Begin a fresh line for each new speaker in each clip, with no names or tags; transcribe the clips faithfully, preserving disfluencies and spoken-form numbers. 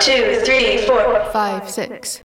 two, three, four,
five, six.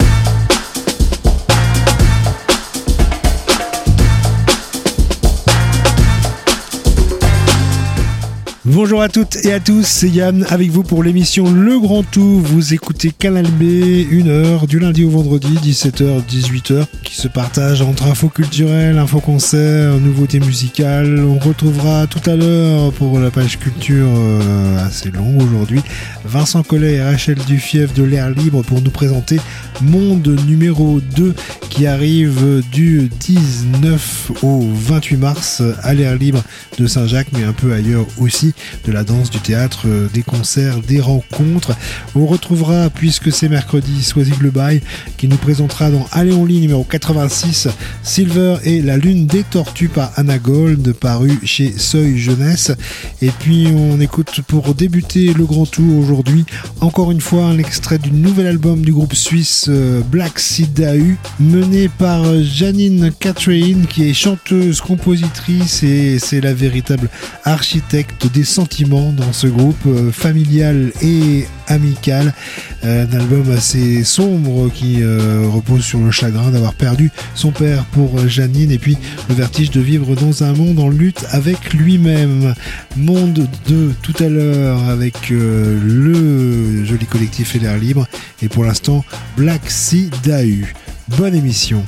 Bonjour à toutes et à tous, c'est Yann avec vous pour l'émission Le Grand Tout. Vous écoutez Canal B, une heure du lundi au vendredi, dix-sept heures dix-huit heures, qui se partage entre info culturelle, info concert, nouveautés musicales. On retrouvera tout à l'heure pour la page culture euh, assez longue aujourd'hui, Vincent Collet et Rachel Dufièvre de l'Air Libre pour nous présenter Monde numéro deux qui arrive du dix-neuf au vingt-huit mars à l'Air Libre de Saint-Jacques, mais un peu ailleurs aussi. De la danse, du théâtre, des concerts, des rencontres. On retrouvera, puisque c'est mercredi, Soisy Glebaille qui nous présentera dans Allez on lit numéro quatre-vingt-six Silver et la lune des tortues par Anna Gold, paru chez Seuil Jeunesse. Et puis on écoute pour débuter le grand tour aujourd'hui encore une fois un extrait du nouvel album du groupe suisse Black Sidahu, mené par Janine Catherine qui est chanteuse, compositrice et c'est la véritable architecte des sentiments dans ce groupe euh, familial et amical. Euh, un album assez sombre qui euh, repose sur le chagrin d'avoir perdu son père pour Janine et puis le vertige de vivre dans un monde en lutte avec lui-même. Monde deux tout à l'heure avec euh, le joli collectif L'air Libre et pour l'instant Black Sidahu. Bonne émission.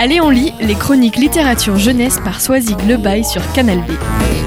Allez, on lit les chroniques littérature jeunesse par Soisig Lebaille sur Canal B.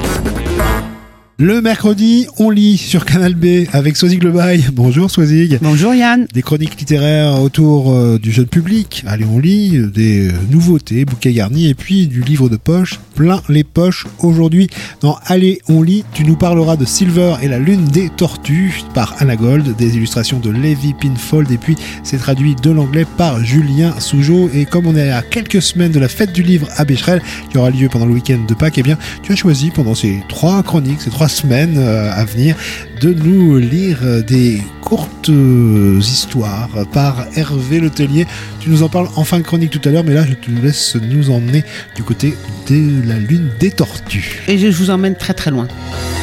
Le mercredi, on lit sur Canal B avec Soisig Lebaille. Bonjour Soisig.
Bonjour Yann.
Des chroniques littéraires autour euh, du jeune public. Allez, on lit des euh, nouveautés, bouquets garnis et puis du livre de poche plein les poches. Aujourd'hui, dans Allez, on lit, tu nous parleras de Silver et la lune des tortues par Anna Gold, des illustrations de Levi Pinfold et puis c'est traduit de l'anglais par Julien Sougeot. Et comme on est à quelques semaines de la fête du livre à Becherel, qui aura lieu pendant le week-end de Pâques, eh bien, tu as choisi pendant ces trois chroniques, ces trois semaines euh, à venir, de nous lire euh, des courtes euh, histoires par Hervé Letellier. Tu nous en parles en fin de chronique tout à l'heure, mais là je te laisse nous emmener du côté de la lune des tortues.
Et je vous emmène très très loin.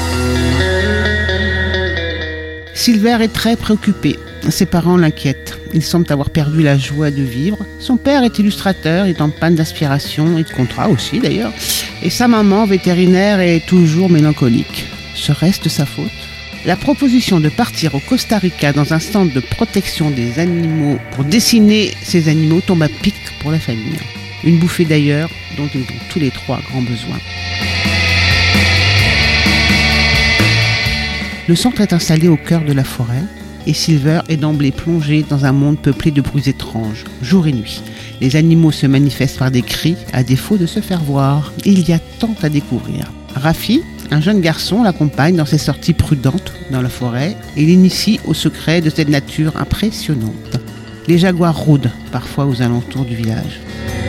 Silver est très préoccupé. Ses parents l'inquiètent. Ils semblent avoir perdu la joie de vivre. Son père est illustrateur, est en panne d'aspiration et de contrat aussi d'ailleurs. Et sa maman, vétérinaire, est toujours mélancolique. Serait-ce de sa faute ? La proposition de partir au Costa Rica dans un centre de protection des animaux pour dessiner ces animaux tombe à pic pour la famille. Une bouffée d'ailleurs dont ils ont tous les trois grand besoin. Le centre est installé au cœur de la forêt et Silver est d'emblée plongé dans un monde peuplé de bruits étranges, jour et nuit. Les animaux se manifestent par des cris à défaut de se faire voir. Il y a tant à découvrir. Rafi, un jeune garçon, l'accompagne dans ses sorties prudentes dans la forêt et l'initie au secret de cette nature impressionnante. Les jaguars rôdent parfois aux alentours du village.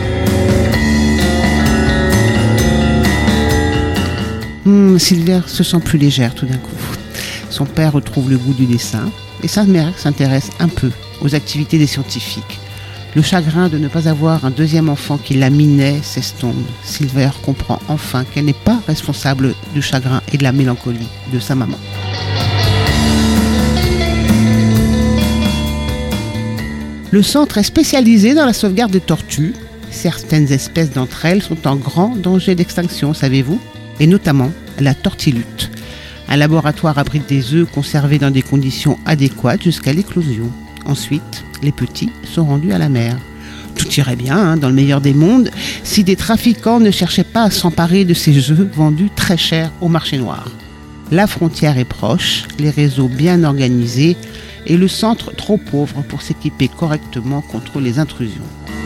Hum, Silver se sent plus légère tout d'un coup. Son père retrouve le goût du dessin et sa mère s'intéresse un peu aux activités des scientifiques. Le chagrin de ne pas avoir un deuxième enfant qui la minait s'estompe. Silver comprend enfin qu'elle n'est pas responsable du chagrin et de la mélancolie de sa maman. Le centre est spécialisé dans la sauvegarde des tortues. Certaines espèces d'entre elles sont en grand danger d'extinction, savez-vous ? Et notamment la tortilute. Un laboratoire abrite des œufs conservés dans des conditions adéquates jusqu'à l'éclosion. Ensuite, les petits sont rendus à la mer. Tout irait bien, hein, dans le meilleur des mondes, si des trafiquants ne cherchaient pas à s'emparer de ces œufs vendus très cher au marché noir. La frontière est proche, les réseaux bien organisés et le centre trop pauvre pour s'équiper correctement contre les intrusions.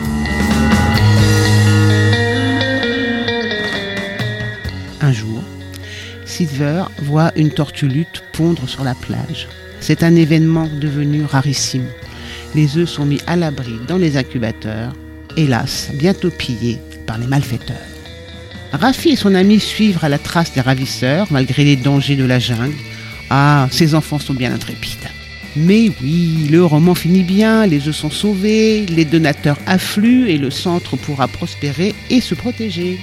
Un jour, Silver voit une tortulute pondre sur la plage. C'est un événement devenu rarissime. Les œufs sont mis à l'abri dans les incubateurs, hélas, bientôt pillés par les malfaiteurs. Rafi et son ami suivent à la trace des ravisseurs, malgré les dangers de la jungle. Ah, ces enfants sont bien intrépides. Mais oui, le roman finit bien, les œufs sont sauvés, les donateurs affluent et le centre pourra prospérer et se protéger.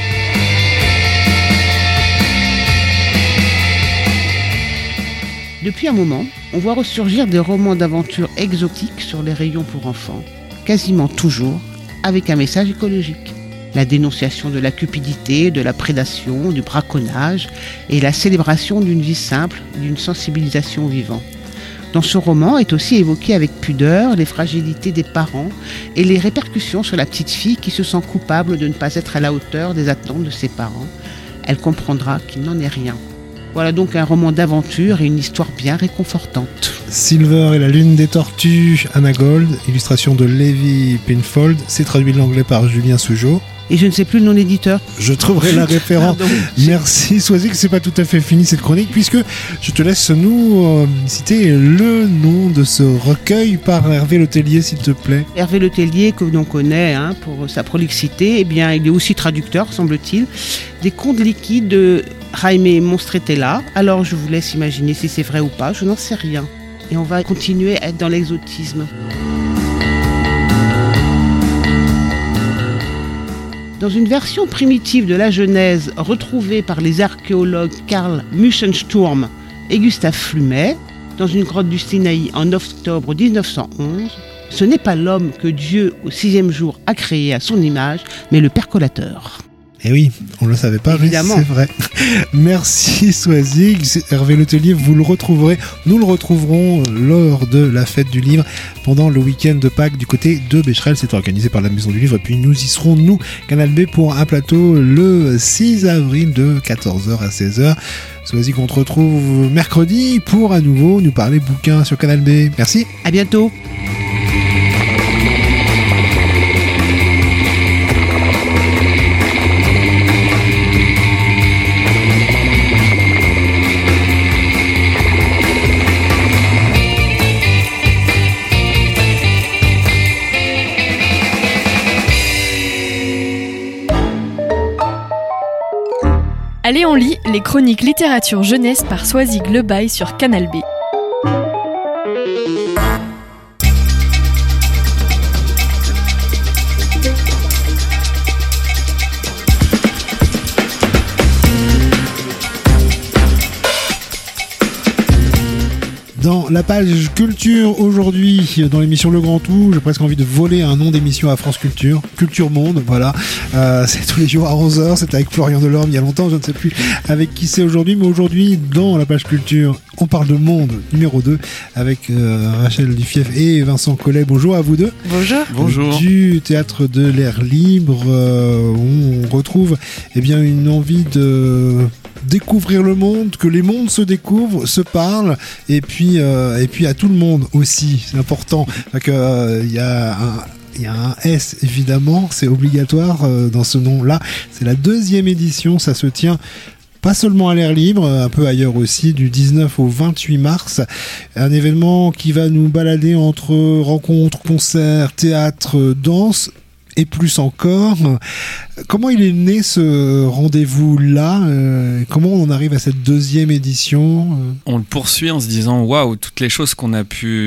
Depuis un moment, on voit ressurgir des romans d'aventure exotiques sur les rayons pour enfants, quasiment toujours avec un message écologique. La dénonciation de la cupidité, de la prédation, du braconnage et la célébration d'une vie simple, d'une sensibilisation au vivant. Dans ce roman est aussi évoqué avec pudeur les fragilités des parents et les répercussions sur la petite fille qui se sent coupable de ne pas être à la hauteur des attentes de ses parents. Elle comprendra qu'il n'en est rien. Voilà donc un roman d'aventure et une histoire bien réconfortante.
Silver et la lune des tortues, Anna Gold, illustration de Levi Pinfold, c'est traduit de l'anglais par Julien Sougeot.
Et je ne sais plus le nom d'éditeur.
Je trouverai la référence. Pardon. Merci Soisig, c'est pas tout à fait fini cette chronique puisque je te laisse nous euh, citer le nom de ce recueil par Hervé Letellier s'il te plaît.
Hervé Letellier que l'on connaît hein, pour sa prolixité, eh bien il est aussi traducteur semble-t-il des contes liquides de Jaime Monstretella. Alors je vous laisse imaginer si c'est vrai ou pas, je n'en sais rien. Et on va continuer à être dans l'exotisme. Dans une version primitive de la Genèse retrouvée par les archéologues Karl Muschensturm et Gustave Flumet, dans une grotte du Sinaï en octobre dix-neuf cent onze, ce n'est pas l'homme que Dieu au sixième jour a créé à son image, mais le percolateur.
Et oui, on le savait pas,
Évidemment.
mais c'est vrai. Merci Swazig. Hervé Letellier, vous le retrouverez, nous le retrouverons lors de la fête du livre pendant le week-end de Pâques du côté de Becherel. C'est organisé par la Maison du Livre. Et puis nous y serons, nous, Canal B, pour un plateau le six avril de quatorze heures à seize heures. Swazig, on te retrouve mercredi pour à nouveau nous parler bouquins sur Canal B. Merci.
À bientôt.
Allez, on lit les chroniques littérature jeunesse par Swazig Le Bail sur Canal B.
Dans la page culture aujourd'hui, dans l'émission Le Grand Tout, j'ai presque envie de voler un nom d'émission à France Culture, Culture Monde, voilà. Euh, c'est tous les jours à onze heures, c'était avec Florian Delorme il y a longtemps, je ne sais plus avec qui c'est aujourd'hui, mais aujourd'hui, dans la page culture, on parle de Monde numéro deux avec euh, Rachel Dufief et Vincent Collet. Bonjour à vous deux.
Bonjour.
Bonjour.
Du théâtre de l'air libre, euh, on retrouve eh bien une envie de découvrir le monde, que les mondes se découvrent, se parlent, et puis euh, et puis à tout le monde aussi, c'est important. Il euh, y a un Il y a un S, évidemment, c'est obligatoire euh, dans ce nom-là. C'est la deuxième édition, ça se tient pas seulement à l'air libre, un peu ailleurs aussi, du dix-neuf au vingt-huit mars. Un événement qui va nous balader entre rencontres, concerts, théâtre, danse, et plus encore. Comment il est né ce rendez-vous-là ? euh, Comment on arrive à cette deuxième édition ?
On le poursuit en se disant waouh, toutes les choses qu'on a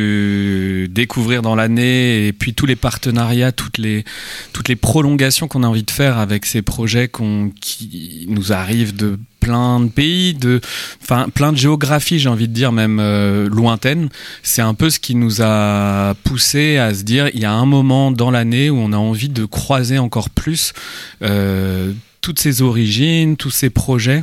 pu découvrir dans l'année, et puis tous les partenariats, toutes les, toutes les prolongations qu'on a envie de faire avec ces projets qu'on, qui nous arrivent de plein de pays, de, enfin, plein de géographies, j'ai envie de dire, même euh, lointaines. C'est un peu ce qui nous a poussé à se dire il y a un moment dans l'année où on a envie de croiser encore plus euh, toutes ces origines, tous ces projets.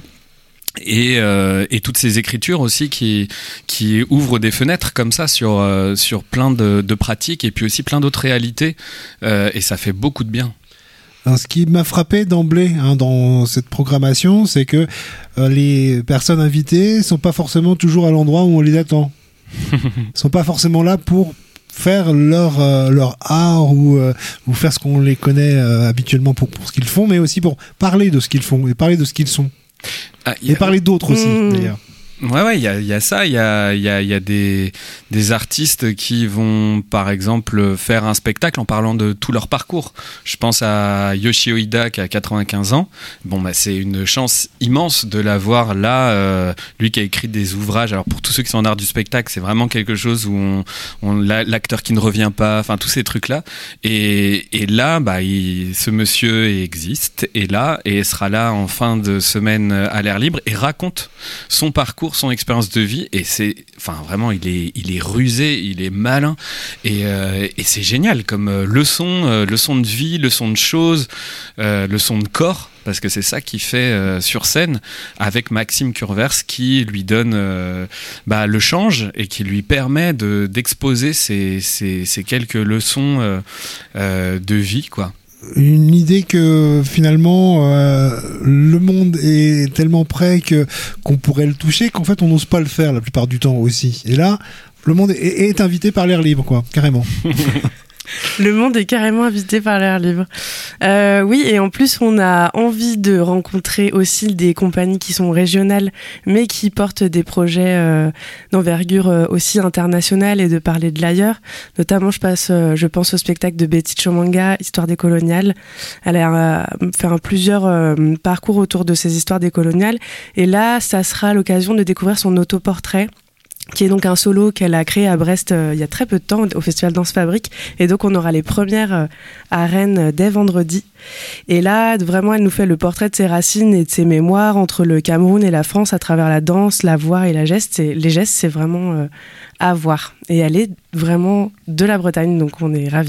Et, euh, et toutes ces écritures aussi qui, qui ouvrent des fenêtres comme ça sur, euh, sur plein de, de pratiques et puis aussi plein d'autres réalités. Euh, et ça fait beaucoup de bien.
Alors, ce qui m'a frappé d'emblée hein, dans cette programmation, c'est que euh, les personnes invitées sont pas forcément toujours à l'endroit où on les attend. Sont pas forcément là pour faire leur euh, leur art ou euh, ou faire ce qu'on les connaît euh, habituellement pour pour ce qu'ils font, mais aussi pour parler de ce qu'ils font et parler de ce qu'ils sont. Ah, et a... parler d'autres aussi, mmh. d'ailleurs.
Ouais, ouais, il y a, y a ça, il y a, y a, y a des, des artistes qui vont, par exemple, faire un spectacle en parlant de tout leur parcours. Je pense à Yoshio Ida qui a quatre-vingt-quinze ans. Bon, bah, c'est une chance immense de l'avoir là. Euh, lui qui a écrit des ouvrages. Alors, pour tous ceux qui sont en art du spectacle, c'est vraiment quelque chose où on, on l'acteur qui ne revient pas, enfin, tous ces trucs-là. Et, et là, bah, il, ce monsieur existe, est là, et sera là en fin de semaine à l'air libre et raconte son parcours, son expérience de vie, et c'est, enfin vraiment, il est, il est rusé, il est malin, et, euh, et c'est génial comme euh, leçon, euh, leçon de vie, leçon de choses, euh, leçon de corps, parce que c'est ça qu'il fait euh, sur scène avec Maxime Curvers qui lui donne euh, bah, le change et qui lui permet de, d'exposer ces, ces, ces quelques leçons euh, euh, de vie, quoi.
Une idée que finalement euh, le monde est tellement près que qu'on pourrait le toucher qu'en fait on n'ose pas le faire la plupart du temps aussi. Et là, le monde est, est invité par l'air libre, quoi, carrément.
Le monde est carrément invité par l'air libre. Euh, oui, et en plus, on a envie de rencontrer aussi des compagnies qui sont régionales, mais qui portent des projets euh, d'envergure euh, aussi internationale et de parler de l'ailleurs. Notamment, je, passe, euh, je pense au spectacle de Betty Chomanga, Histoire des coloniales. Elle a euh, fait un, plusieurs euh, parcours autour de ces histoires des coloniales. Et là, ça sera l'occasion de découvrir son autoportrait, qui est donc un solo qu'elle a créé à Brest euh, il y a très peu de temps au Festival Danse Fabrique, et donc on aura les premières euh, à Rennes euh, dès vendredi. Et là, vraiment, elle nous fait le portrait de ses racines et de ses mémoires entre le Cameroun et la France à travers la danse, la voix et la geste. Et les gestes, c'est vraiment euh, à voir. Et elle est vraiment de la Bretagne, donc on est ravis.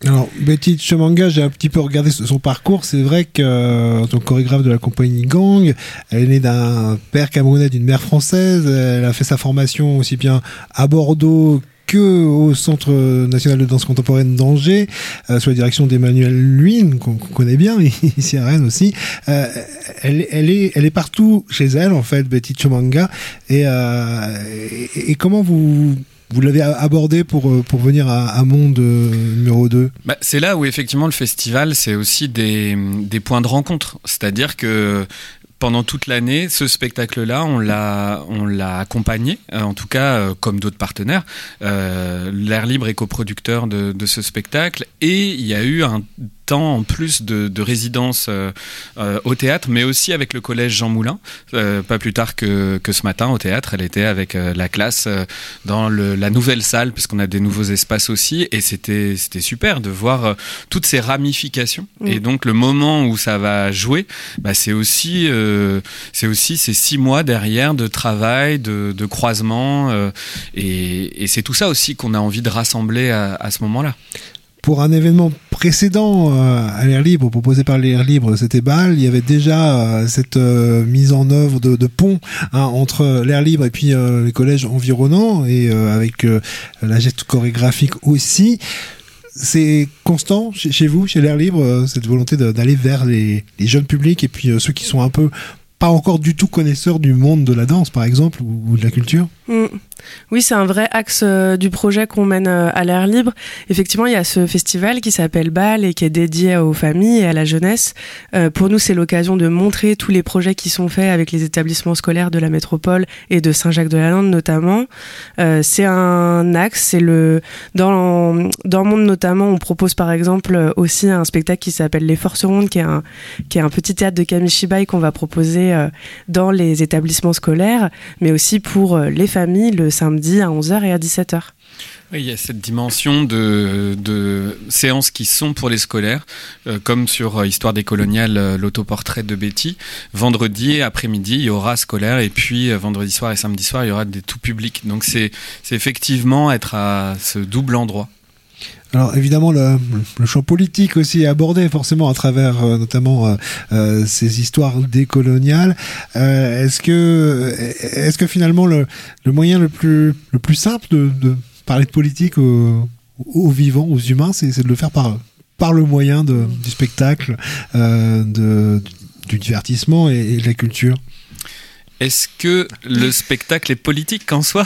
Alors, Betty Chomanga, j'ai un petit peu regardé son parcours. C'est vrai qu'en tant que chorégraphe de la compagnie Gang, elle est née d'un père camerounais, d'une mère française. Elle a fait sa formation aussi bien à Bordeaux que au Centre national de danse contemporaine d'Angers, euh, sous la direction d'Emmanuel Luynes, qu'on, qu'on connaît bien, ici à Rennes aussi. Euh, elle, elle, est, elle est partout chez elle, en fait, Betty Chomanga. Et, euh, et, et comment vous... Vous l'avez abordé pour, pour venir à, à Monde euh, numéro deux.
Bah, c'est là où effectivement le festival, c'est aussi des, des points de rencontre. C'est-à-dire que pendant toute l'année, ce spectacle-là, on l'a, on l'a accompagné, euh, en tout cas euh, comme d'autres partenaires. Euh, L'Air Libre est coproducteur de, de ce spectacle et il y a eu un temps en plus de, de résidence euh, euh, au théâtre, mais aussi avec le collège Jean Moulin. Euh, pas plus tard que, que ce matin au théâtre, elle était avec euh, la classe euh, dans le, la nouvelle salle, puisqu'on a des nouveaux espaces aussi, et c'était, c'était super de voir euh, toutes ces ramifications. Mmh. Et donc le moment où ça va jouer, bah, c'est aussi, euh, c'est aussi ces six mois derrière de travail, de, de croisement, euh, et, et c'est tout ça aussi qu'on a envie de rassembler à, à ce moment-là.
Pour un événement précédent euh, à l'Air Libre, proposé par l'Air Libre, c'était Bâle, il y avait déjà euh, cette euh, mise en œuvre de, de pont hein, entre l'Air Libre et puis euh, les collèges environnants, et euh, avec euh, la geste chorégraphique aussi. C'est constant chez, chez vous, chez l'Air Libre, euh, cette volonté de, d'aller vers les, les jeunes publics et puis euh, ceux qui sont un peu pas encore du tout connaisseurs du monde de la danse, par exemple, ou, ou de la culture.
Mmh. Oui, c'est un vrai axe euh, du projet qu'on mène euh, à l'Air Libre. Effectivement, il y a ce festival qui s'appelle Bâle et qui est dédié aux familles et à la jeunesse. Euh, pour nous, c'est l'occasion de montrer tous les projets qui sont faits avec les établissements scolaires de la métropole et de Saint-Jacques-de-la-Lande notamment. Euh, c'est un axe. C'est le dans dans Monde notamment, on propose par exemple aussi un spectacle qui s'appelle Les Forces Rondes, qui est un qui est un petit théâtre de Kamishibai qu'on va proposer euh, dans les établissements scolaires, mais aussi pour euh, les familles le samedi à onze heures et à dix-sept heures.
Oui, il y a cette dimension de, de séances qui sont pour les scolaires, euh, comme sur euh, Histoire des coloniales, euh, l'autoportrait de Betty. Vendredi après-midi, il y aura scolaire, et puis euh, vendredi soir et samedi soir, il y aura des tout publics. Donc c'est, c'est effectivement être à ce double endroit.
Alors évidemment le, le champ politique aussi est abordé forcément à travers euh, notamment euh, euh, ces histoires décoloniales. Euh, est-ce que est-ce que finalement le, le moyen le plus le plus simple de, de parler de politique aux, aux vivants, aux humains, c'est, c'est de le faire par par le moyen de, du spectacle, euh, de, du divertissement et, et de la culture?
Est-ce que le spectacle est politique en soi ?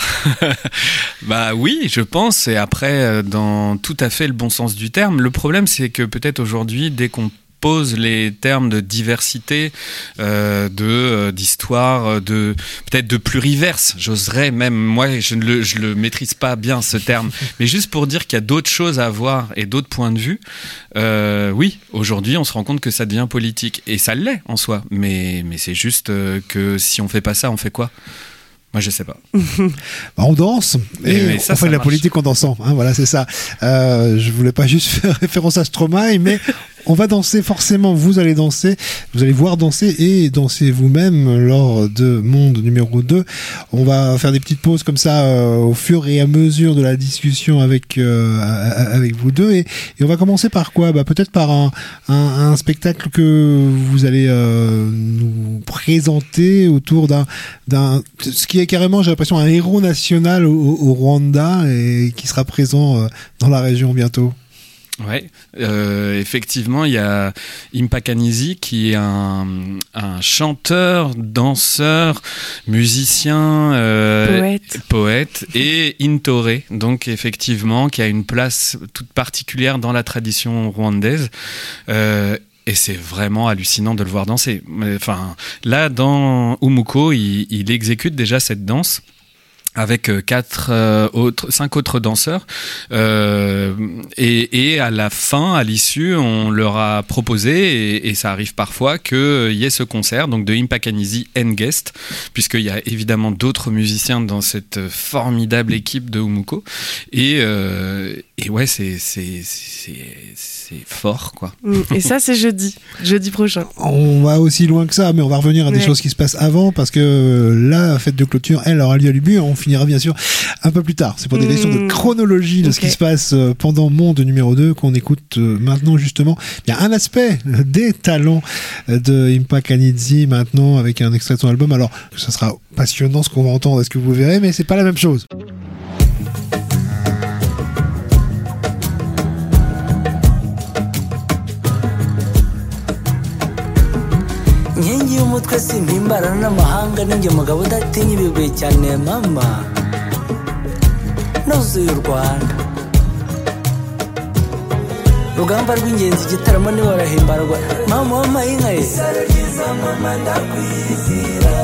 Bah oui, je pense, et après, dans tout à fait le bon sens du terme. Le problème, c'est que peut-être aujourd'hui, dès qu'on pose les termes de diversité, euh, de euh, d'histoire, de peut-être de pluriverse. J'oserais même, moi, je ne le, je le maîtrise pas bien ce terme, mais juste pour dire qu'il y a d'autres choses à voir et d'autres points de vue. Euh, oui, aujourd'hui, on se rend compte que ça devient politique, et ça l'est en soi. Mais mais c'est juste euh, que si on fait pas ça, on fait quoi ? Moi, je sais pas.
Bah, on danse et, et ça, on fait de la marche. Politique en dansant. Hein, voilà, c'est ça. Euh, je voulais pas juste faire référence à Stromae, mais on va danser forcément. Vous allez danser, vous allez voir danser et danser vous-même lors de Monde numéro deux. On va faire des petites pauses comme ça euh, au fur et à mesure de la discussion avec euh, avec vous deux. Et, et on va commencer par quoi ? Bah peut-être par un, un, un spectacle que vous allez euh, nous présenter autour d'un d'un ce qui est carrément, j'ai l'impression, un héros national au, au Rwanda et qui sera présent euh, dans la région bientôt.
Ouais, euh, effectivement, il y a Impakanizi qui est un, un chanteur, danseur, musicien, euh,
poète.
poète et Intore, donc effectivement qui a une place toute particulière dans la tradition rwandaise. Euh, Et c'est vraiment hallucinant de le voir danser. Enfin, là, dans Umuko, il, il exécute déjà cette danse avec quatre euh, autres, cinq autres danseurs, euh, et, et à la fin, à l'issue, on leur a proposé, et, et ça arrive parfois, qu'il y ait ce concert, donc de Impakanizi and Guest, puisqu'il y a évidemment d'autres musiciens dans cette formidable équipe de Umuko, et, euh, et ouais, c'est, c'est, c'est, c'est fort, quoi.
Et ça, c'est jeudi, jeudi prochain.
On va aussi loin que ça, mais on va revenir à des ouais. choses qui se passent avant, parce que la fête de clôture, elle aura lieu à Lubu, on finira bien sûr un peu plus tard. C'est pour des questions
mmh.
de chronologie de okay. ce qui se passe pendant Monde numéro deux qu'on écoute maintenant justement. Il y a un aspect des talents de Impa Kanidzi maintenant avec un extrait de son album. Alors ça sera passionnant ce qu'on va entendre, est-ce que vous verrez, mais c'est pas la même chose.
Nkingi y'umutwe simpimbara n'amahanga ninjye mugabo udatinya ibigwi cyane mama nuzuye u Rwanda rugamba rw'ingenzi igitaramo niwe warahimbarwa mama w'amahinka ye isaro ryiza mama ndakwizira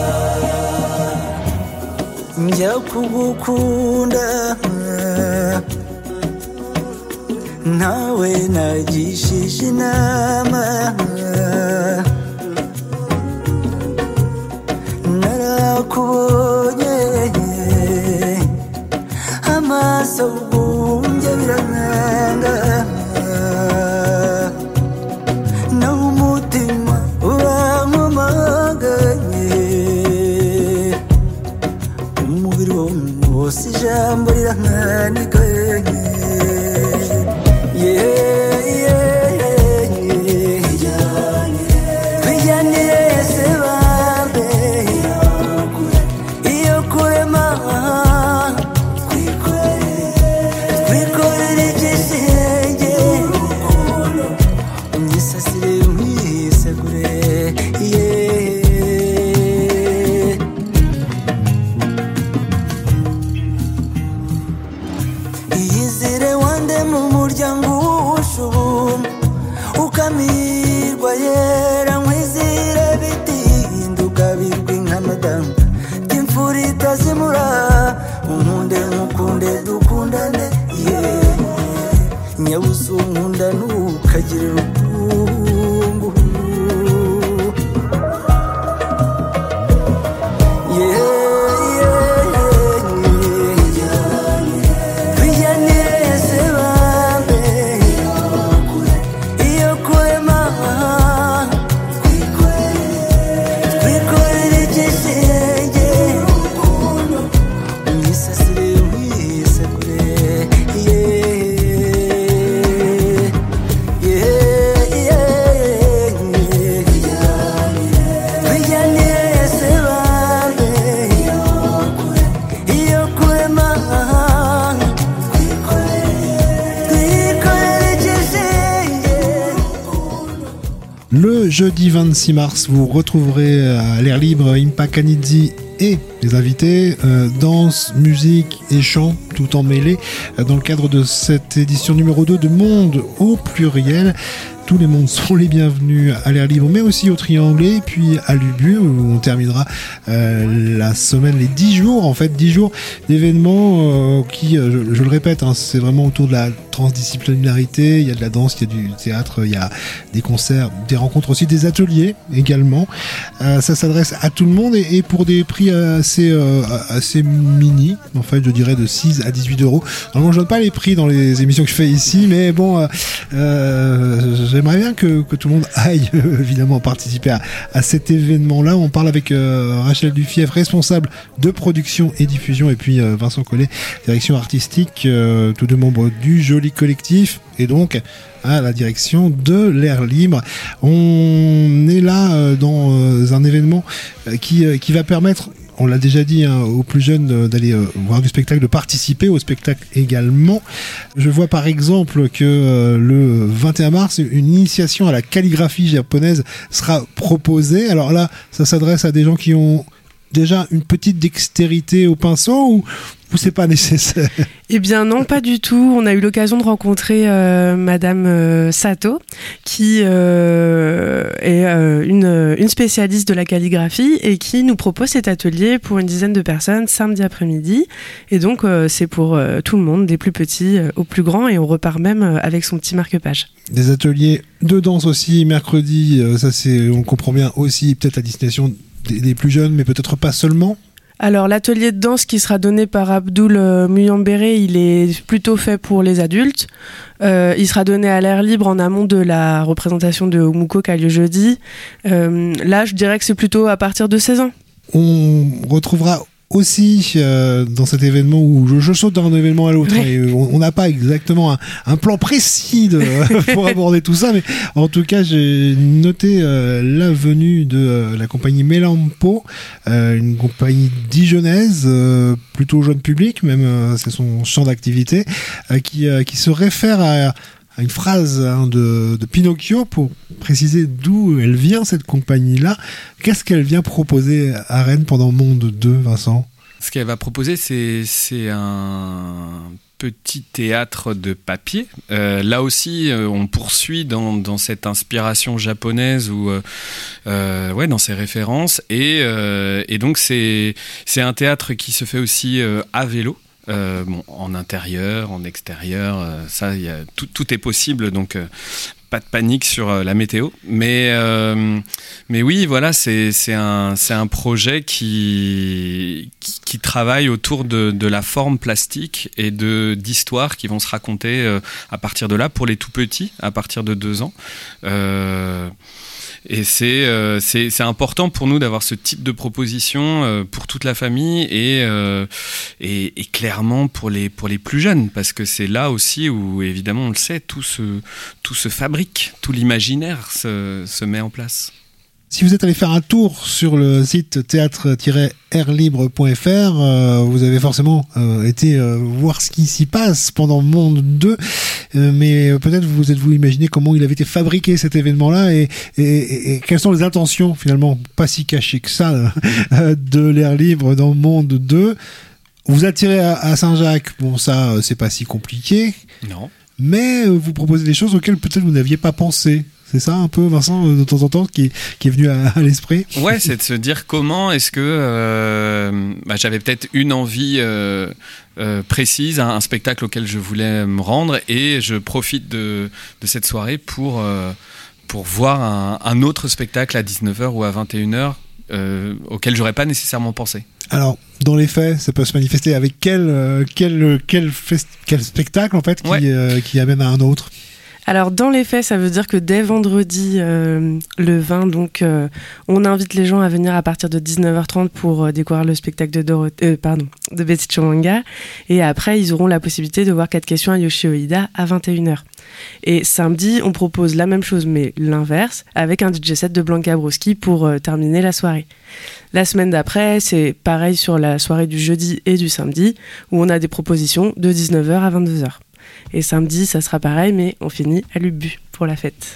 njya kugukunda nawe nagishije inama narakubonye amaso ubunge birananga naho umutima urankomaganye umubiri wose ijambo rirankanika
Le jeudi vingt-six mars, vous retrouverez à l'air libre Impa Kanidzi et les invités, euh, danse, musique et chant, tout emmêlé, euh, dans le cadre de cette édition numéro deux de Monde au pluriel. Tous les mondes sont les bienvenus à l'air libre, mais aussi au Triangle et puis à l'Ubu, où on terminera euh, la semaine, les dix jours, en fait, dix jours d'événements euh, qui, euh, je, je le répète, hein, c'est vraiment autour de la transdisciplinarité. Il y a de la danse, il y a du théâtre, il y a des concerts, des rencontres aussi, des ateliers également. Euh, ça s'adresse à tout le monde et, et pour des prix assez, euh, assez mini, en fait, je dirais de six à dix-huit euros. Normalement, je donne pas les prix dans les émissions que je fais ici, mais bon, euh, euh, j'aimerais bien que, que tout le monde aille euh, évidemment participer à, à cet événement-là. On parle avec euh, Rachel Dufièvre, responsable de production et diffusion, et puis euh, Vincent Collet, direction artistique, euh, tous deux membres du Joli Collectif, et donc à la direction de l'air libre. On est là euh, dans euh, un événement euh, qui, euh, qui va permettre, on l'a déjà dit, hein, aux plus jeunes euh, d'aller euh, voir du spectacle, de participer au spectacle également. Je vois par exemple que euh, le vingt et un mars, une initiation à la calligraphie japonaise sera proposée. Alors là, ça s'adresse à des gens qui ont déjà une petite dextérité au pinceau, ou ou c'est pas nécessaire?
Eh bien non, pas du tout. On a eu l'occasion de rencontrer euh, Madame euh, Sato, qui euh, est euh, une, une spécialiste de la calligraphie et qui nous propose cet atelier pour une dizaine de personnes samedi après-midi. Et donc euh, c'est pour euh, tout le monde, des plus petits euh, aux plus grands, et on repart même euh, avec son petit marque-page.
Des ateliers de danse aussi mercredi, euh, ça c'est, on comprend bien aussi, peut-être à destination des, des plus jeunes, mais peut-être pas seulement.
Alors l'atelier de danse qui sera donné par Abdoul euh, Muyambere, il est plutôt fait pour les adultes. Euh, il sera donné à l'air libre en amont de la représentation de Omuko qui a lieu jeudi. Euh, là, je dirais que c'est plutôt à partir de seize ans.
On retrouvera aussi euh, dans cet événement où je, je saute d'un événement à l'autre,
Oui.
et on n'a pas exactement un, un plan précis de, pour aborder tout ça, mais en tout cas j'ai noté euh, la venue de euh, la compagnie Melampo, euh, une compagnie dijonnaise, euh, plutôt jeune public, même euh, c'est son champ d'activité, euh, qui, euh, qui se réfère à une phrase hein, de, de Pinocchio pour préciser d'où elle vient, cette compagnie-là. Qu'est-ce qu'elle vient proposer à Rennes pendant Monde deux, Vincent ?
Ce qu'elle va proposer, c'est, c'est un petit théâtre de papier. Euh, là aussi, euh, on poursuit dans, dans cette inspiration japonaise ou euh, euh, ouais, dans ces références. Et, euh, et donc, c'est, c'est un théâtre qui se fait aussi euh, à vélo. Euh, bon, en intérieur, en extérieur, euh, ça, y a, tout, tout est possible, donc euh, pas de panique sur euh, la météo. Mais, euh, mais oui, voilà, c'est, c'est, un, c'est un projet qui, qui, qui travaille autour de, de la forme plastique et de, d'histoires qui vont se raconter euh, à partir de là, pour les tout petits, à partir de deux ans. Euh, Et c'est, euh, c'est, c'est important pour nous d'avoir ce type de proposition euh, pour toute la famille et, euh, et, et clairement pour les, pour les plus jeunes, parce que c'est là aussi où, évidemment, on le sait, tout se, tout se fabrique, tout l'imaginaire se, se met en place.
Si vous êtes allé faire un tour sur le site théâtre tiret air libre point f r, euh, vous avez forcément euh, été euh, voir ce qui s'y passe pendant Monde deux, euh, mais peut-être vous êtes-vous imaginé comment il avait été fabriqué cet événement-là et, et, et, et quelles sont les intentions, finalement, pas si cachées que ça, euh, de l'air libre dans Monde deux. Vous attirez à, à Saint-Jacques, bon ça, c'est pas si compliqué.
Non.
Mais euh, vous proposez des choses auxquelles peut-être vous n'aviez pas pensé. C'est ça un peu, Vincent, de temps en temps, qui, qui est venu à, à l'esprit ?
Ouais, c'est de se dire comment est-ce que euh, bah, j'avais peut-être une envie euh, euh, précise, un, un spectacle auquel je voulais me rendre, et je profite de, de cette soirée pour, euh, pour voir un, un autre spectacle à dix-neuf heures ou à vingt et une heures euh, auquel j'aurais pas nécessairement pensé.
Alors, dans les faits, ça peut se manifester avec quel, euh, quel, quel, fest- quel spectacle, en fait, qui,
Ouais.
euh, qui amène à un autre ?
Alors dans les faits, ça veut dire que dès vendredi euh, le vingt, donc euh, on invite les gens à venir à partir de dix-neuf heures trente pour euh, découvrir le spectacle de Dorothée, euh, pardon, de Betty Chomanga, et après ils auront la possibilité de voir quatre questions à Yoshio Ida à vingt et une heures. Et samedi, on propose la même chose mais l'inverse avec un D J set de Blanca Broski pour euh, terminer la soirée. La semaine d'après, c'est pareil sur la soirée du jeudi et du samedi où on a des propositions de dix-neuf heures à vingt-deux heures. Et samedi, ça sera pareil, mais on finit à l'Ubu pour la fête.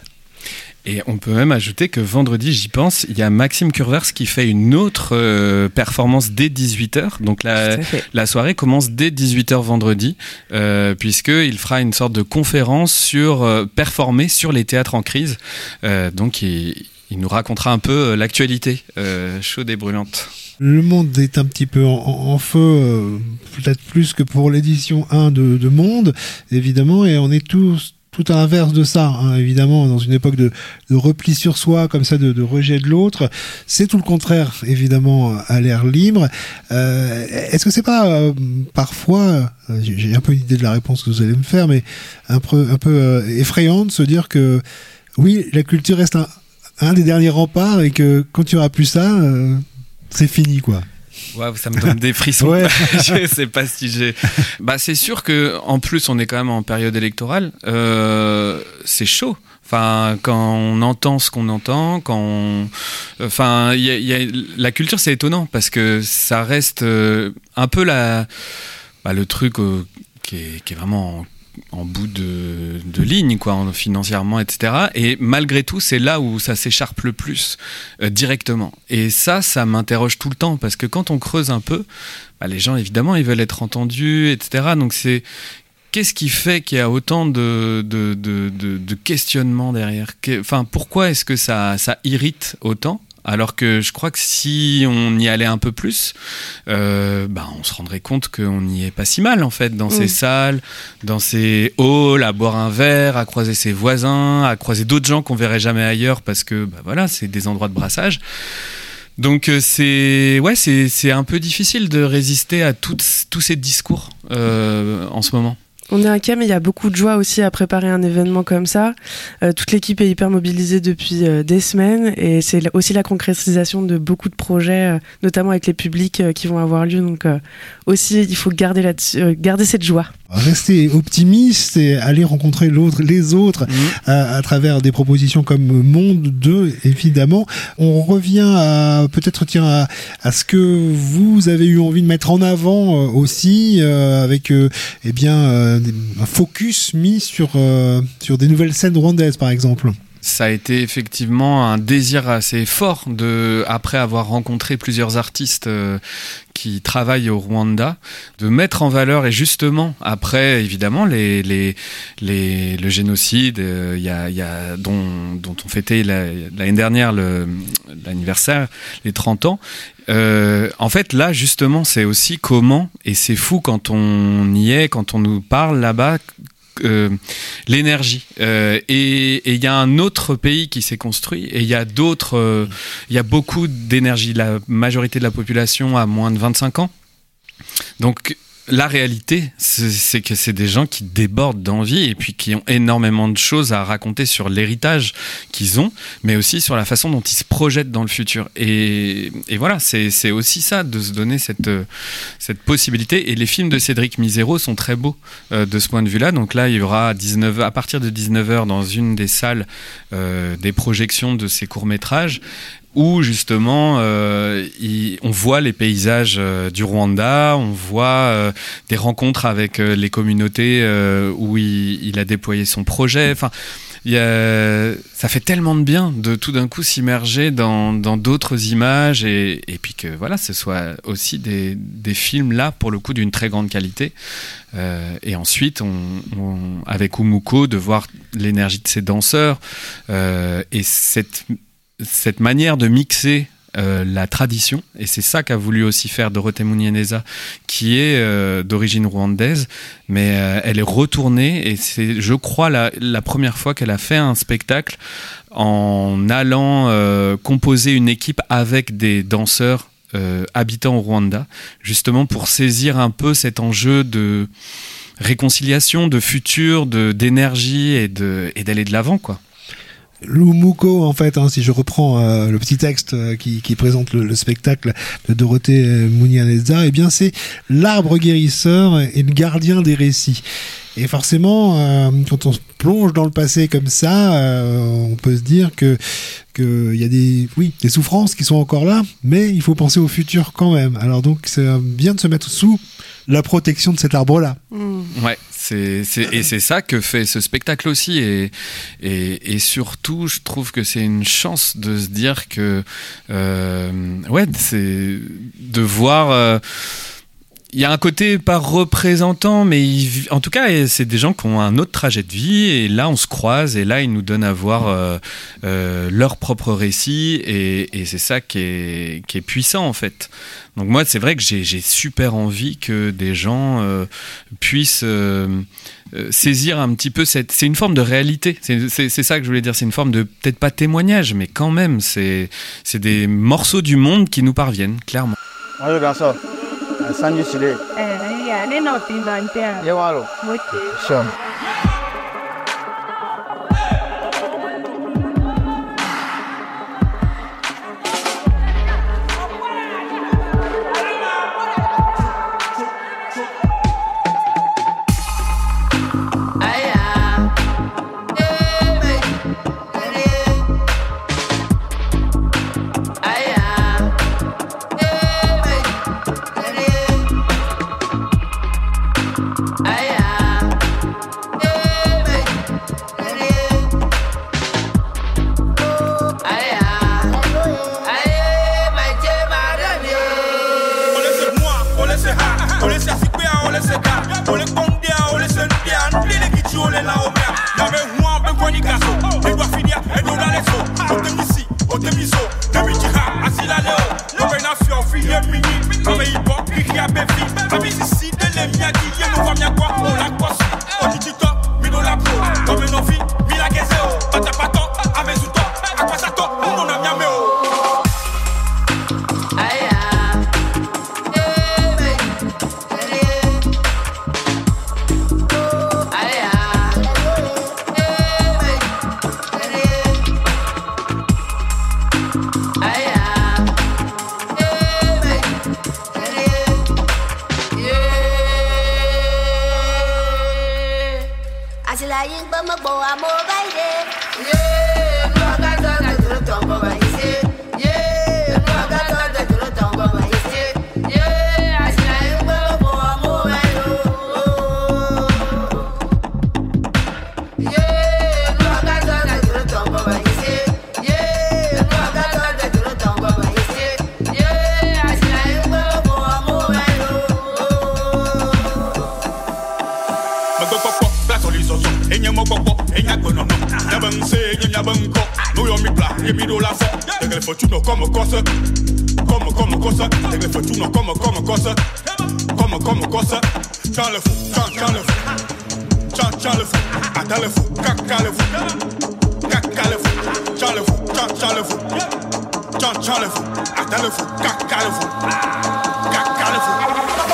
Et on peut même ajouter que vendredi, j'y pense, il y a Maxime Curvers qui fait une autre euh, performance dès dix-huit heures. Donc la, la soirée commence dès dix-huit heures vendredi, euh, puisqu'il fera une sorte de conférence sur euh, performer sur les théâtres en crise. Euh, donc il, il nous racontera un peu l'actualité euh, chaude et brûlante.
Le monde est un petit peu en, en feu, euh, peut-être plus que pour l'édition un de, de Monde, évidemment, et on est tous tout à l'inverse de ça, hein, évidemment, dans une époque de, de repli sur soi, comme ça, de, de rejet de l'autre. C'est tout le contraire, évidemment, à l'air libre. Euh, est-ce que c'est pas euh, parfois, euh, j'ai un peu une idée de la réponse que vous allez me faire, mais un peu, un peu euh, effrayant de se dire que oui, la culture reste un, un des derniers remparts et que quand il n'y aura plus ça, euh, c'est fini, quoi.
Waouh, ça me donne des frissons.
Ouais.
Je sais pas si j'ai. Bah, c'est sûr que en plus, on est quand même en période électorale. Euh, c'est chaud. Enfin, quand on entend ce qu'on entend, quand on... enfin, y a, y a... la culture, c'est étonnant parce que ça reste euh, un peu la, bah, le truc euh, qui, est, qui est vraiment en... en bout de, de ligne, quoi, financièrement, et cetera. Et malgré tout, c'est là où ça s'écharpe le plus, euh, directement. Et ça, ça m'interroge tout le temps, parce que quand on creuse un peu, bah, les gens, évidemment, ils veulent être entendus, et cetera. Donc c'est... Qu'est-ce qui fait qu'il y a autant de, de, de, de, de questionnements derrière ? Enfin, pourquoi est-ce que ça, ça irrite autant ? Alors que je crois que si on y allait un peu plus, euh, bah on se rendrait compte qu'on n'y est pas si mal, en fait, dans mmh. ces salles, dans ces halls, à boire un verre, à croiser ses voisins, à croiser d'autres gens qu'on verrait jamais ailleurs, parce que bah voilà, c'est des endroits de brassage. Donc c'est ouais, c'est c'est un peu difficile de résister à toutes, tous ces discours euh, en ce moment.
On est inquiet, mais il y a beaucoup de joie aussi à préparer un événement comme ça. Euh, toute l'équipe est hyper mobilisée depuis euh, des semaines et c'est aussi la concrétisation de beaucoup de projets, euh, notamment avec les publics euh, qui vont avoir lieu. Donc euh, aussi, il faut garder, là euh, garder cette joie.
Rester optimiste et aller rencontrer l'autre, les autres mmh. à, à travers des propositions comme Monde deux, évidemment. On revient à peut-être tiens à, à ce que vous avez eu envie de mettre en avant euh, aussi euh, avec euh, eh bien euh, un focus mis sur euh, sur des nouvelles scènes rwandaises par exemple.
Ça a été effectivement un désir assez fort de, après avoir rencontré plusieurs artistes euh, qui travaillent au Rwanda, de mettre en valeur, et justement après évidemment les les les le génocide, il euh, y a il y a dont dont on fêtait la, l'année dernière le l'anniversaire, les trente ans. Euh, en fait, là, justement, c'est aussi comment, et c'est fou quand on y est, quand on nous parle là-bas. Euh, l'énergie euh, et il y a un autre pays qui s'est construit et il y a d'autres il euh, y a beaucoup d'énergie. La majorité de la population a moins de vingt-cinq ans, donc la réalité, c'est, c'est que c'est des gens qui débordent d'envie et puis qui ont énormément de choses à raconter sur l'héritage qu'ils ont, mais aussi sur la façon dont ils se projettent dans le futur. Et, et voilà, c'est, c'est aussi ça, de se donner cette, cette possibilité. Et les films de Cédric Misero sont très beaux euh, de ce point de vue-là. Donc là, il y aura à, dix-neuf heures, à partir de dix-neuf heures dans une des salles euh, des projections de ces courts-métrages, où justement euh, il, on voit les paysages euh, du Rwanda, on voit euh, des rencontres avec euh, les communautés euh, où il, il a déployé son projet. Enfin, il y a, ça fait tellement de bien de tout d'un coup s'immerger dans, dans d'autres images et, et puis que voilà, ce soit aussi des, des films là pour le coup d'une très grande qualité. Euh, et ensuite, on, on, avec Umuko, de voir l'énergie de ces danseurs euh, et cette cette manière de mixer euh, la tradition, et c'est ça qu'a voulu aussi faire Dorothée Munyeneza, qui est euh, d'origine rwandaise, mais euh, elle est retournée, et c'est, je crois, la, la première fois qu'elle a fait un spectacle en allant euh, composer une équipe avec des danseurs euh, habitants au Rwanda, justement pour saisir un peu cet enjeu de réconciliation, de futur, de, d'énergie et, de, et d'aller de l'avant, quoi.
L'Umuko, en fait, hein, si je reprends euh, le petit texte euh, qui, qui présente le, le spectacle de Dorothée Munyeneza, eh bien c'est l'arbre guérisseur et le gardien des récits. Et forcément, euh, quand on se plonge dans le passé comme ça, euh, on peut se dire que qu'il y a des, oui, des souffrances qui sont encore là, mais il faut penser au futur quand même. Alors donc, c'est bien de se mettre sous la protection de cet arbre-là.
Mmh.
Ouais. C'est, c'est, et c'est ça que fait ce spectacle aussi, et, et, et surtout je trouve que c'est une chance de se dire que euh, ouais, c'est de voir euh, il y a un côté pas représentant, mais il, en tout cas c'est des gens qui ont un autre trajet de vie, et là on se croise, et là ils nous donnent à voir euh, euh, leur propre récit, et, et c'est ça qui est, qui est puissant en fait. Donc moi, c'est vrai que j'ai, j'ai super envie que des gens euh, puissent euh, euh, saisir un petit peu cette... C'est une forme de réalité, c'est, c'est, c'est ça que je voulais dire, c'est une forme de, peut-être pas témoignage, mais quand même, c'est, c'est des morceaux du monde qui nous parviennent, clairement.
Come cosa, come come cosa, e le faccio come come cosa, come come cosa, ciao le fu, ciao ciao le fu, ciao ciao le fu, a le fu, cacca le fu, cacca le fu, ciao le fu, ciao ciao le fu, ciao ciao le fu, a le fu, cacca le fu, cacca le fu.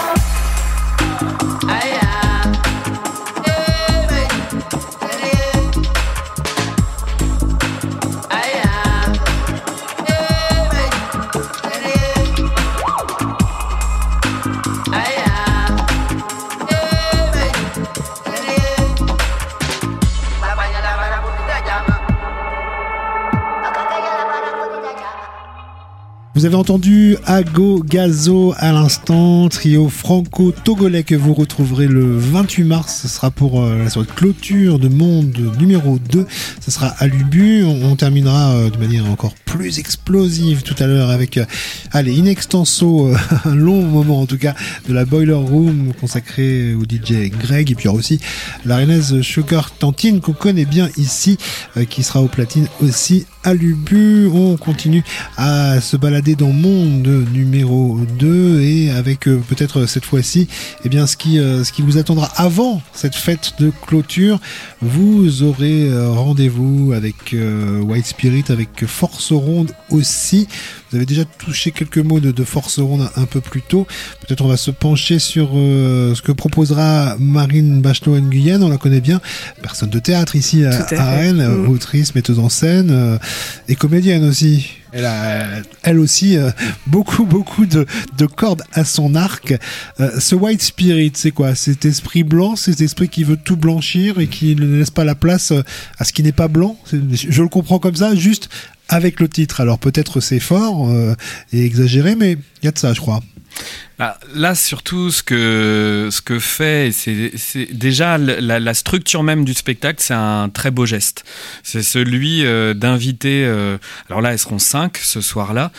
Vous avez entendu Ago Gazo à l'instant, trio franco-togolais que vous retrouverez le vingt-huit mars. Ce sera pour euh, la soirée de clôture de Monde numéro deux. Ce sera à l'Ubu. On, on terminera euh, de manière encore plus explosive tout à l'heure avec, euh, allez, in extenso, euh, un long moment en tout cas, de la Boiler Room consacrée au D J Greg. Et puis il y aura aussi la Rennaise Sugar Tantine qu'on connaît bien ici, euh, qui sera au platine aussi à l'Ubu. On continue à se balader dans Monde numéro deux et avec euh, peut-être cette fois-ci eh bien, ce, qui, euh, ce qui vous attendra avant cette fête de clôture. Vous aurez euh, rendez-vous avec euh, White Spirit, avec Force Ronde aussi. Vous avez déjà touché quelques mots de, de Force Ronde un, un peu plus tôt. Peut-être on va se pencher sur euh, ce que proposera Marine Bachelot-Nguyen. On la connaît bien, personne de théâtre ici à, à Rennes, mmh. autrice, metteuse en scène euh, et comédienne aussi. Elle a, elle aussi, euh, beaucoup, beaucoup de, de cordes à son arc. Euh, ce White Spirit, c'est quoi? Cet esprit blanc, cet esprit qui veut tout blanchir et qui ne laisse pas la place à ce qui n'est pas blanc. Je le comprends comme ça, juste avec le titre. Alors peut-être c'est fort euh, et exagéré, mais il y a de ça, je crois.
Là, là, surtout, ce que, ce que fait, c'est, c'est déjà la, la structure même du spectacle, c'est un très beau geste. C'est celui euh, d'inviter, euh, alors là, elles seront cinq ce soir-là,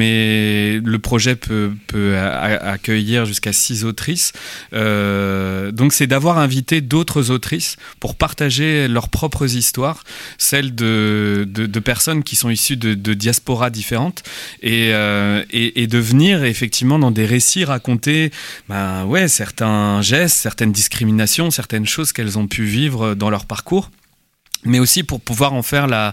mais le projet peut, peut a, accueillir jusqu'à six autrices. Euh, donc, c'est d'avoir invité d'autres autrices pour partager leurs propres histoires, celles de, de, de personnes qui sont issues de, de diasporas différentes, et, euh, et, et de venir effectivement dans des récits raconter ben ouais, certains gestes, certaines discriminations, certaines choses qu'elles ont pu vivre dans leur parcours, mais aussi pour pouvoir en faire la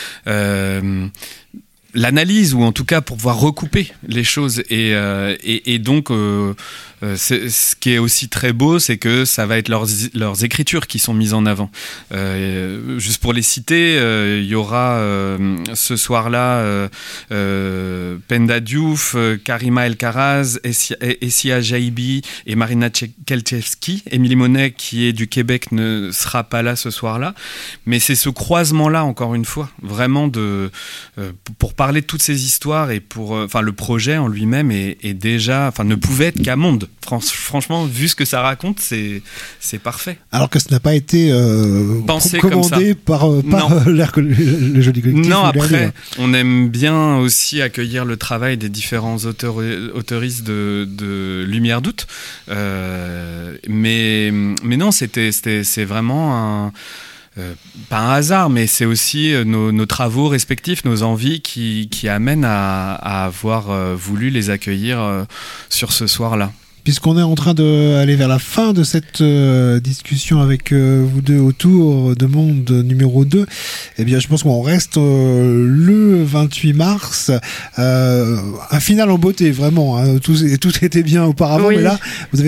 euh, l'analyse, ou en tout cas pour pouvoir recouper les choses. Et, euh, et, et donc euh, c'est, ce qui est aussi très beau, c'est que ça va être leurs, leurs écritures qui sont mises en avant. Euh, juste pour les citer, euh, il y aura euh, ce soir-là euh, euh, Penda Diouf, euh, Karima Elkaraz, Essia, Essia Jaibi et Marina Kelchevski. Émilie Monet, qui est du Québec, ne sera pas là ce soir-là. Mais c'est ce croisement-là, encore une fois, vraiment de, euh, pour parler de toutes ces histoires, et pour, enfin, le projet en lui-même est, est déjà, enfin, ne pouvait être qu'à Monde. Franchement, vu ce que ça raconte, c'est, c'est parfait.
Alors que ce n'a pas été euh,
pensé
commandé par, par euh, l'air que le joli collectif.
Non, après, on aime bien aussi accueillir le travail des différents auteurs, auteuristes de, de Lumière d'août. Euh, mais, mais non, c'était, c'était, c'est vraiment un... Euh, pas un hasard, mais c'est aussi nos, nos travaux respectifs, nos envies qui, qui amènent à, à avoir euh, voulu les accueillir euh, sur ce soir-là.
Puisqu'on est en train d'aller vers la fin de cette euh, discussion avec euh, vous deux autour de Monde numéro deux, eh bien je pense qu'on reste euh, le vingt-huit mars. Euh, un final en beauté, vraiment. Hein, tout, tout était bien auparavant, oui. Mais là, vous avez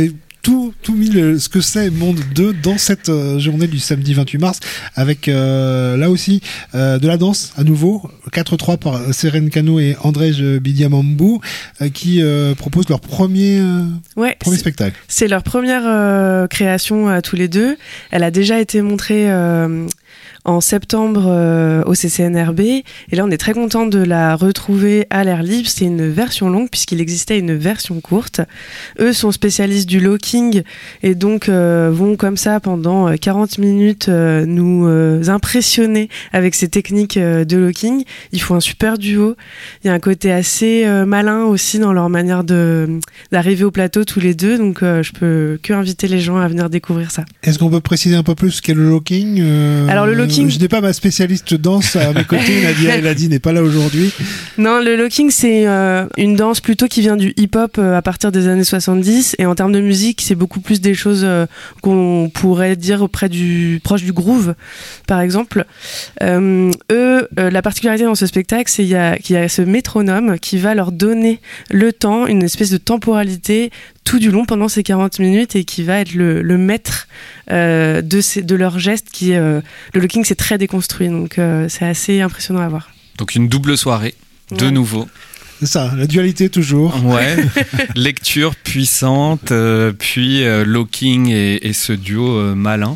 tout, tout mis le, ce que c'est Monde deux dans cette euh, journée du samedi vingt-huit mars, avec euh, là aussi euh, de la danse à nouveau, quatre trois par Seren Kano et Andrej Bidiamambou, euh, qui euh, proposent leur premier, euh,
ouais,
premier
c'est,
spectacle.
C'est leur première euh, création à tous les deux. Elle a déjà été montrée euh, en septembre euh, au C C N R B, et là on est très content de la retrouver à l'air libre. C'est une version longue puisqu'il existait une version courte. Eux sont spécialistes du locking et donc euh, vont comme ça pendant quarante minutes euh, nous euh, impressionner avec ces techniques euh, de locking. Ils font un super duo. Il y a un côté assez euh, malin aussi dans leur manière de d'arriver au plateau tous les deux, donc euh, je peux que inviter les gens à venir découvrir ça.
Est-ce qu'on peut préciser un peu plus ce qu'est le locking? euh,
Alors le locking,
je n'ai pas ma spécialiste danse à mes côtés. Nadia Eladi n'est pas là aujourd'hui.
Non, le locking c'est euh, une danse plutôt qui vient du hip-hop euh, à partir des années soixante-dix, et en termes de musique c'est beaucoup plus des choses euh, qu'on pourrait dire auprès du proche du groove par exemple. Euh, eux, euh, la particularité dans ce spectacle c'est qu'il y a, qu'il y a ce métronome qui va leur donner le temps, une espèce de temporalité tout du long pendant ces quarante minutes, et qui va être le, le maître euh, de, ces, de leurs gestes. Qui, euh, le locking c'est très déconstruit, donc euh, c'est assez impressionnant à voir.
Donc une double soirée, de
ouais. nouveau.
C'est ça, la dualité toujours.
Ouais, lecture puissante, euh, puis euh, locking et, et ce duo euh, malin.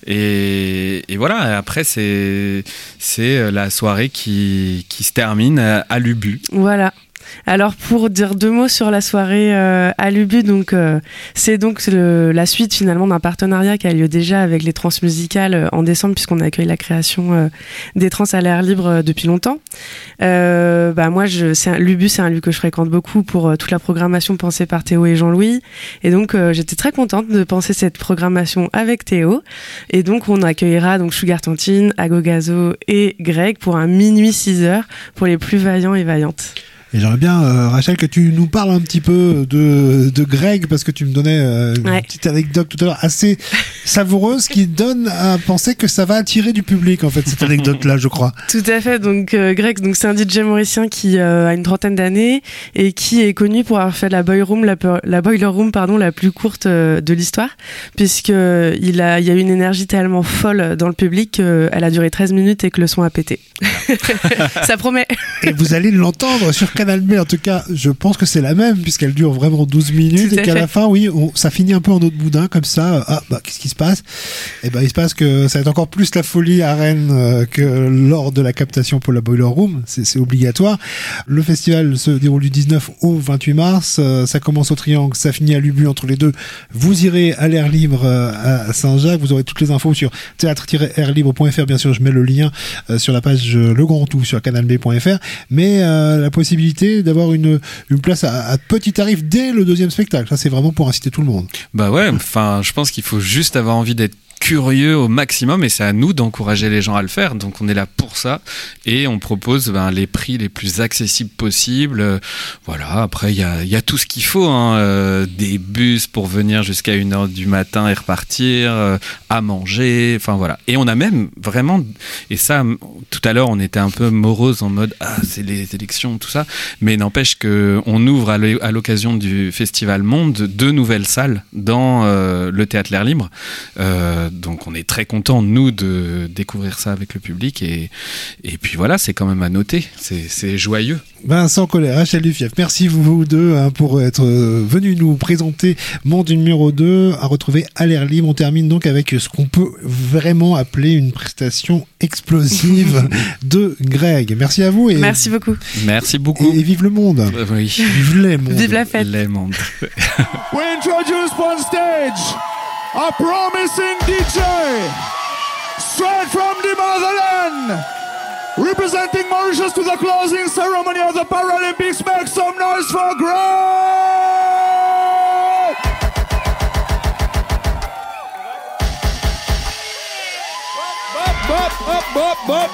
Et, et voilà, après c'est, c'est la soirée qui, qui se termine à, à l'Ubu.
Voilà. Alors pour dire deux mots sur la soirée euh, à l'Ubu, donc euh, c'est donc le, la suite finalement d'un partenariat qui a lieu déjà avec les Transmusicales euh, en décembre, puisqu'on accueille la création euh, des trans à l'air libre euh, depuis longtemps. Euh, bah moi, je, c'est un, l'Ubu c'est un lieu que je fréquente beaucoup pour euh, toute la programmation pensée par Théo et Jean-Louis, et donc euh, j'étais très contente de penser cette programmation avec Théo, et donc on accueillera donc Sugar Tontine, Agogazo et Greg pour un minuit six heures pour les plus vaillants et vaillantes.
Et j'aimerais bien, euh, Rachel, que tu nous parles un petit peu de, de Greg, parce que tu me donnais euh, une
ouais.
petite anecdote tout à l'heure assez savoureuse qui donne à penser que ça va attirer du public, en fait, cette anecdote-là, je crois.
Tout à fait. Donc, euh, Greg, donc, c'est un D J mauricien qui euh, a une trentaine d'années et qui est connu pour avoir fait la boiler room, la, la boiler room, pardon, la plus courte euh, de l'histoire, puisque euh, il a, il y a eu une énergie tellement folle dans le public qu'elle a duré treize minutes et que le son a pété. Ça promet.
Et vous allez l'entendre sur Canal B, en tout cas, je pense que c'est la même, puisqu'elle dure vraiment douze minutes, et qu'à fait. La fin, oui, on, ça finit un peu en autre boudin, comme ça. Ah, bah, qu'est-ce qui se passe? Eh ben, il se passe que ça va être encore plus la folie à Rennes euh, que lors de la captation pour la Boiler Room. C'est, c'est obligatoire. Le festival se déroule du dix-neuf au vingt-huit mars. Euh, ça commence au Triangle, ça finit à l'Ubu entre les deux. Vous irez à l'air libre euh, à Saint-Jacques. Vous aurez toutes les infos sur théâtre tiret air libre point f r. Bien sûr, je mets le lien euh, sur la page euh, Le Grand Tout sur canal b point f r. Mais euh, la possibilité d'avoir une, une place à, à petit tarif dès le deuxième spectacle. Ça, c'est vraiment pour inciter tout le monde.
Bah ouais, enfin, je pense qu'il faut juste avoir envie d'être curieux au maximum, et c'est à nous d'encourager les gens à le faire. Donc on est là pour ça, et on propose ben, les prix les plus accessibles possibles. Euh, voilà, après il y a, y a tout ce qu'il faut, hein, euh, des bus pour venir jusqu'à une heure du matin et repartir, euh, à manger, enfin voilà. Et on a même vraiment, et ça tout à l'heure on était un peu morose en mode ah c'est les élections, tout ça, mais n'empêche qu'on ouvre à l'occasion du Festival Monde deux nouvelles salles dans euh, le Théâtre L'Air Libre. Euh, Donc on est très contents, nous, de découvrir ça avec le public, et, et puis voilà, c'est quand même à noter, c'est, c'est joyeux.
Vincent Collet, Rachel Dufieff, merci vous deux hein, pour être euh, venus nous présenter Monde numéro deux, à retrouver à l'air libre. On termine donc avec ce qu'on peut vraiment appeler une prestation explosive de Greg. Merci à vous. Et,
merci beaucoup.
Merci beaucoup.
Et, et vive le monde.
Euh, oui.
Vive les mondes.
Vive la fête.
Les mondes.
We introduce on stage a promising D J, straight from the motherland, representing Mauritius to the closing ceremony of the Paralympics. Make some noise for Greg! Bop, bop, bop, bop, bop.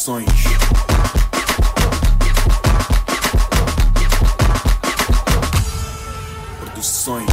Produções. Produções.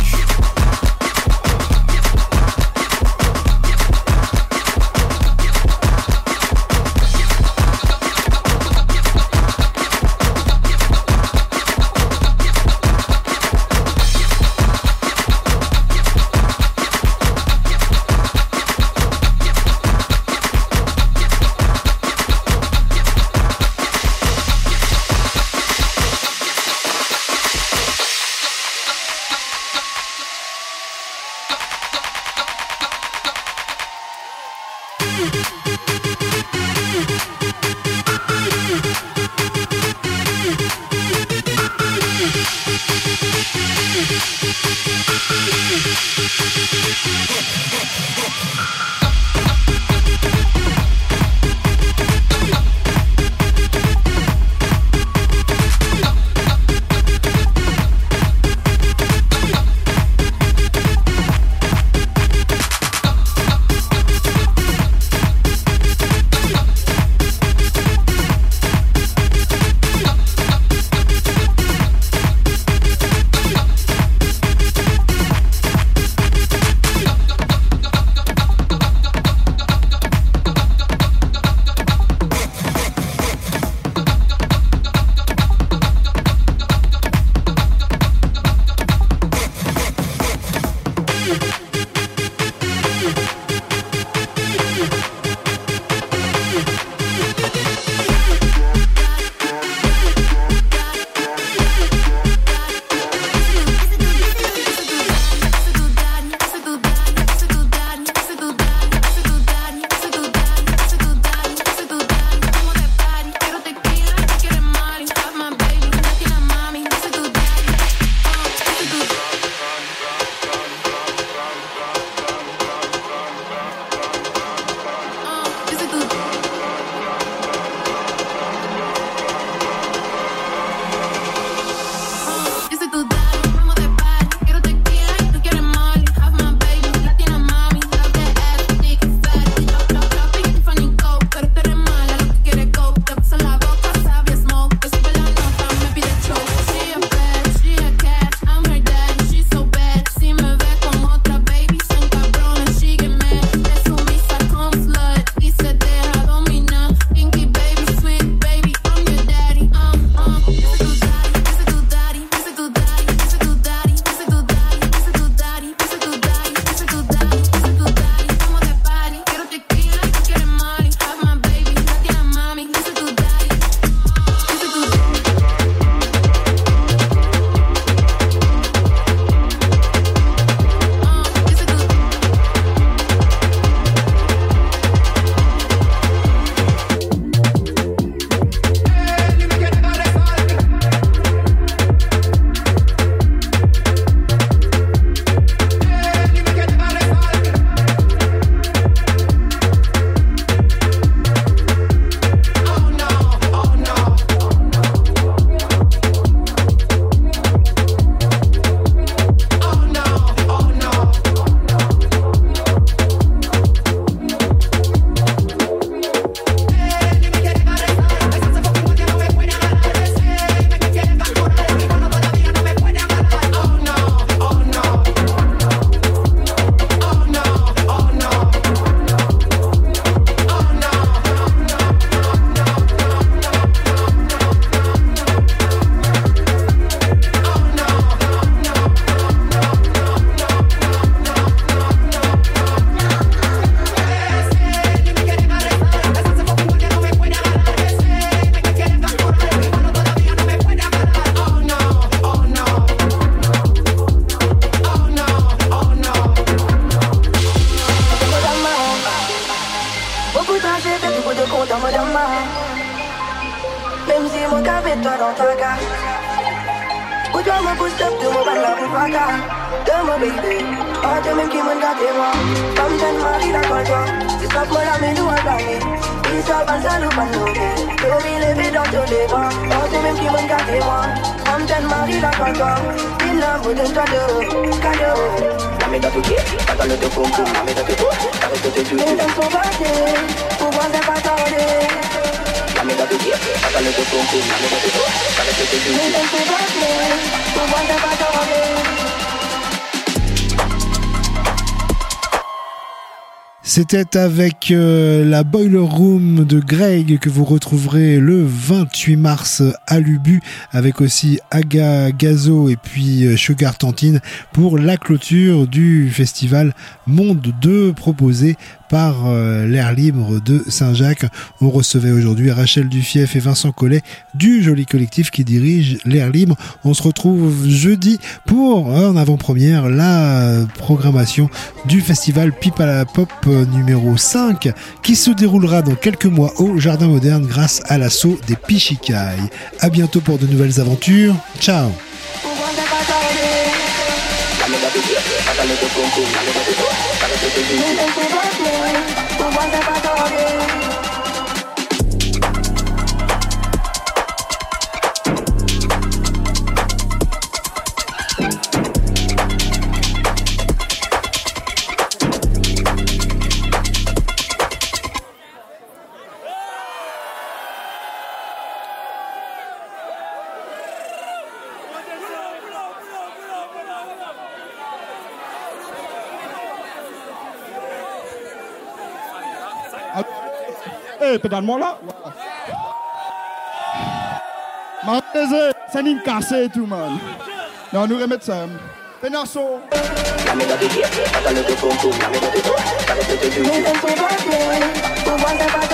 Pour voir c'est pas tarder.
C'était avec euh, la Boiler Room de Greg que vous retrouverez le vingt-huit mars à l'Ubu, avec aussi Aga Gazo et puis euh, Sugar Tantine pour la clôture du festival Monde deux proposé par euh, l'Air Libre de Saint-Jacques. On recevait aujourd'hui Rachel Dufief et Vincent Collet du joli collectif qui dirige l'Air Libre. On se retrouve jeudi pour, euh, en avant-première, la programmation du festival Pipe à la Pop euh, numéro cinq qui se déroulera dans quelques mois au Jardin Moderne grâce à l'assaut des Pichikai. À bientôt pour de nouvelles aventures. Ciao.
Eh, pédale-moi là. Malaisé, ça n'y me cassé tout, man. Non, nous remettre ça. Pénasso. La